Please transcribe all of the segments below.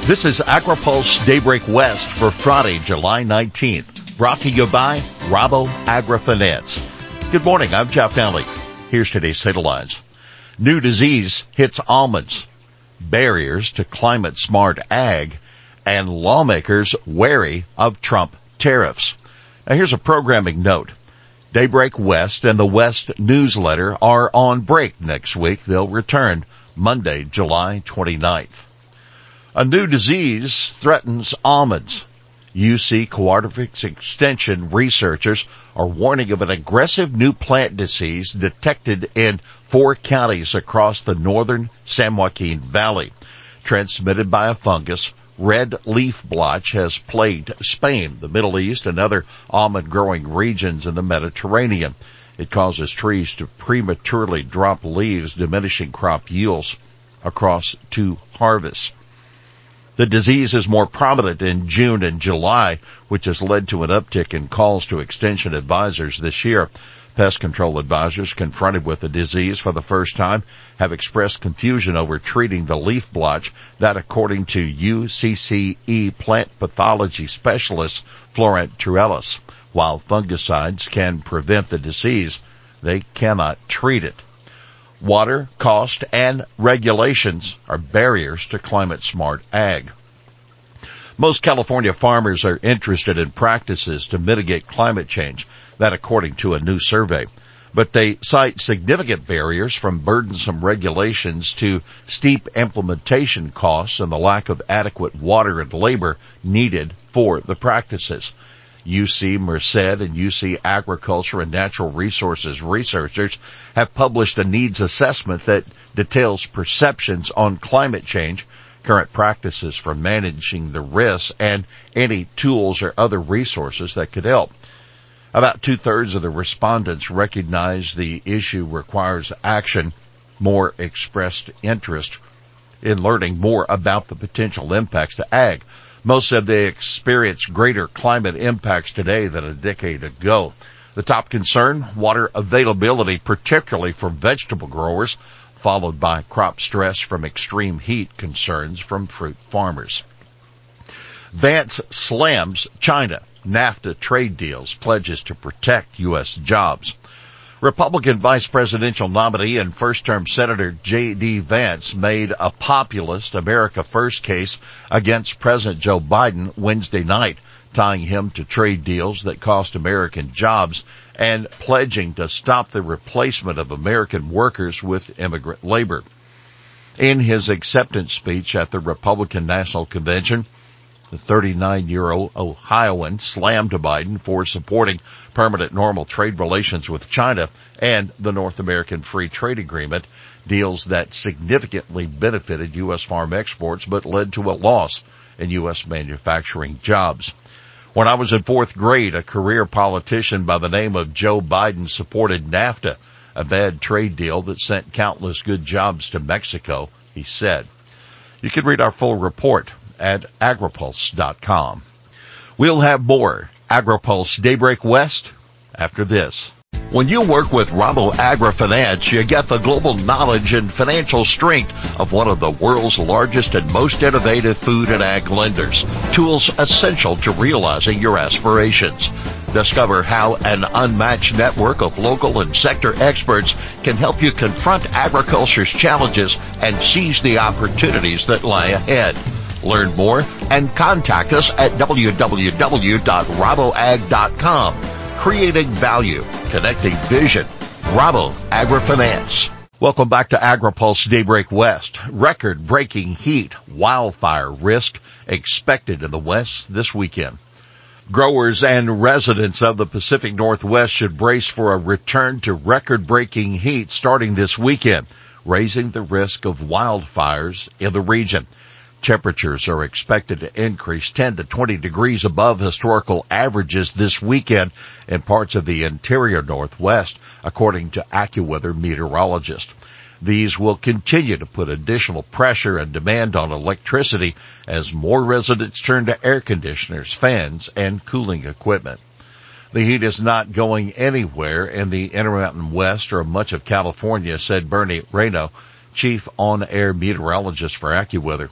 This is AgriPulse Daybreak West for Friday, July 19th, brought to you by Rabo AgriFinance. Good morning, I'm Jeff Daly. Here's today's headlines. New disease hits almonds, barriers to climate-smart ag, and lawmakers wary of Trump tariffs. Now here's a programming note. Daybreak West and the West newsletter are on break next week. They'll return Monday, July 29th. A new disease threatens almonds. UC Cooperative Extension researchers are warning of an aggressive new plant disease detected in 4 counties across the northern San Joaquin Valley. Transmitted by a fungus, red leaf blotch has plagued Spain, the Middle East, and other almond-growing regions in the Mediterranean. It causes trees to prematurely drop leaves, diminishing crop yields across 2 harvests. The disease is more prominent in June and July, which has led to an uptick in calls to extension advisors this year. Pest control advisors confronted with the disease for the first time have expressed confusion over treating the leaf blotch that, according to UCCE plant pathology specialist Florent Trellis, while fungicides can prevent the disease, they cannot treat it. Water, cost, and regulations are barriers to climate-smart ag. Most California farmers are interested in practices to mitigate climate change, that according to a new survey. But they cite significant barriers from burdensome regulations to steep implementation costs and the lack of adequate water and labor needed for the practices. UC Merced and UC Agriculture and Natural Resources researchers have published a needs assessment that details perceptions on climate change, current practices for managing the risks, and any tools or other resources that could help. About 2/3 of the respondents recognize the issue requires action, more expressed interest in learning more about the potential impacts to ag. Most said they experience greater climate impacts today than a decade ago. The top concern, water availability, particularly for vegetable growers, followed by crop stress from extreme heat concerns from fruit farmers. Vance slams China. NAFTA trade deals, pledges to protect U.S. jobs. Republican vice presidential nominee and first-term Senator J.D. Vance made a populist America First case against President Joe Biden Wednesday night, tying him to trade deals that cost American jobs and pledging to stop the replacement of American workers with immigrant labor. In his acceptance speech at the Republican National Convention, the 39-year-old Ohioan slammed Biden for supporting permanent normal trade relations with China and the North American Free Trade Agreement, deals that significantly benefited U.S. farm exports but led to a loss in U.S. manufacturing jobs. When I was in 4th grade, a career politician by the name of Joe Biden supported NAFTA, a bad trade deal that sent countless good jobs to Mexico, he said. You can read our full report at agripulse.com. We'll have more AgriPulse Daybreak West after this. When you work with Rabo AgriFinance, you get the global knowledge and financial strength of one of the world's largest and most innovative food and ag lenders. Tools essential to realizing your aspirations. Discover how an unmatched network of local and sector experts can help you confront agriculture's challenges and seize the opportunities that lie ahead. Learn more and contact us at www.raboag.com. Creating value, connecting vision. Rabo AgriFinance. Welcome back to AgriPulse Daybreak West. Record-breaking heat, wildfire risk expected in the West this weekend. Growers and residents of the Pacific Northwest should brace for a return to record-breaking heat starting this weekend, raising the risk of wildfires in the region. Temperatures are expected to increase 10 to 20 degrees above historical averages this weekend in parts of the interior Northwest, according to AccuWeather meteorologists. These will continue to put additional pressure and demand on electricity as more residents turn to air conditioners, fans, and cooling equipment. The heat is not going anywhere in the Intermountain West or much of California, said Bernie Reno, chief on-air meteorologist for AccuWeather.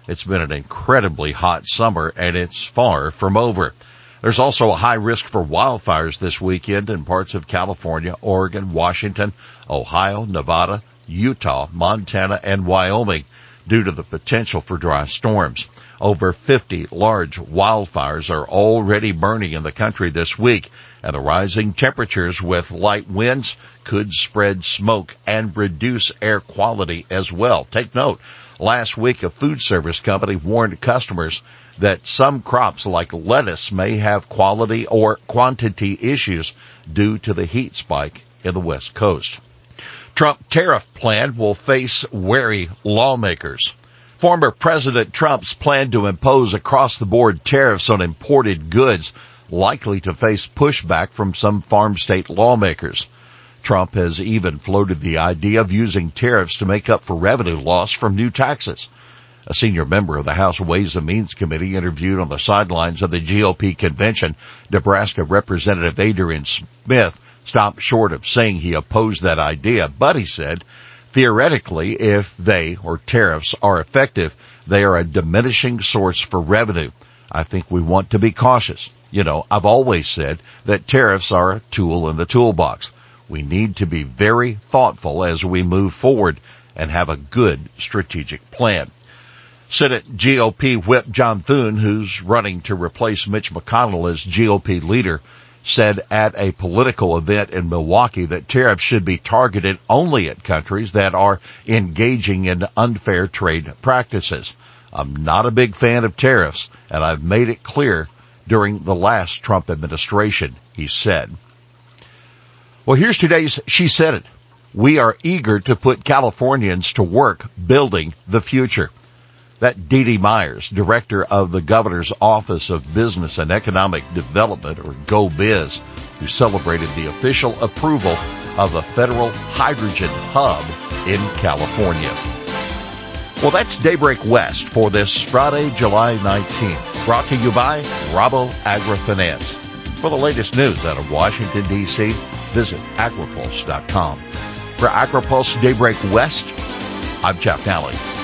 It's been an incredibly hot summer, and it's far from over. There's also a high risk for wildfires this weekend in parts of California, Oregon, Washington, Ohio, Nevada, Utah, Montana, and Wyoming due to the potential for dry storms. Over 50 large wildfires are already burning in the country this week, and the rising temperatures with light winds could spread smoke and reduce air quality as well. Take note, last week a food service company warned customers that some crops like lettuce may have quality or quantity issues due to the heat spike in the West Coast. Trump tariff plan will face wary lawmakers. Former President Trump's plan to impose across-the-board tariffs on imported goods likely to face pushback from some farm state lawmakers. Trump has even floated the idea of using tariffs to make up for revenue loss from new taxes. A senior member of the House Ways and Means Committee interviewed on the sidelines of the GOP convention, Nebraska Representative Adrian Smith, stopped short of saying he opposed that idea, but he said, theoretically, if tariffs are effective, they are a diminishing source for revenue. I think we want to be cautious. I've always said that tariffs are a tool in the toolbox. We need to be very thoughtful as we move forward and have a good strategic plan. Senate GOP Whip John Thune, who's running to replace Mitch McConnell as GOP leader, said at a political event in Milwaukee that tariffs should be targeted only at countries that are engaging in unfair trade practices. I'm not a big fan of tariffs, and I've made it clear during the last Trump administration, he said. Well, here's today's She Said It. We are eager to put Californians to work building the future. That Dee Dee Myers, director of the Governor's Office of Business and Economic Development, or GoBiz, who celebrated the official approval of a federal hydrogen hub in California. Well, that's Daybreak West for this Friday, July 19th. Brought to you by Rabo AgriFinance. For the latest news out of Washington, D.C., visit agripulse.com. For AgriPulse Daybreak West, I'm Jeff Nally.